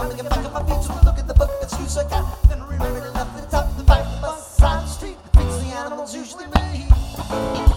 Time to get back on my feet, so I look at the book that's used I got. Then remember to left the top of the bike, the bus side of the street. The things the animals usually made.